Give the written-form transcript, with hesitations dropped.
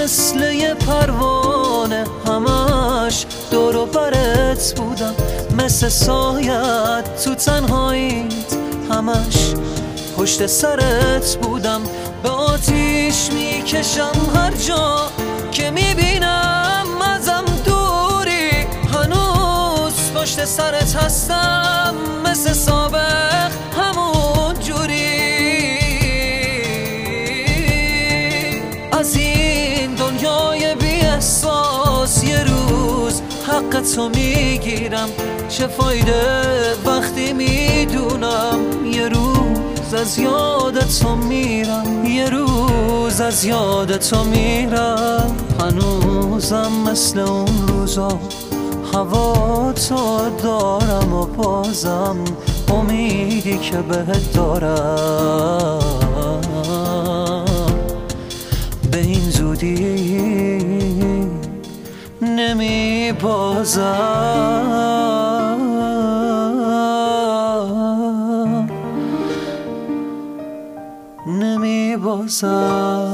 مثل یه پروانه همش دور و برت بودم، مثل سایت تو تنهاییت همش پشت سرت بودم. به آتیش میکشم هر جا که میبینم ازم دوری، هنوز پشت سرت هستم مثل سابق همون جوری. از این دنیای بی احساس یه روز حق تو میگیرم، چه فایده وقتی میدونم یه روز از یاد تو میرم، یه روز از یاد تو میرم. هنوزم مثل اون روزا هوا تو دارم و بازم امیدی که بهت دارم به این زودی نمی بازم.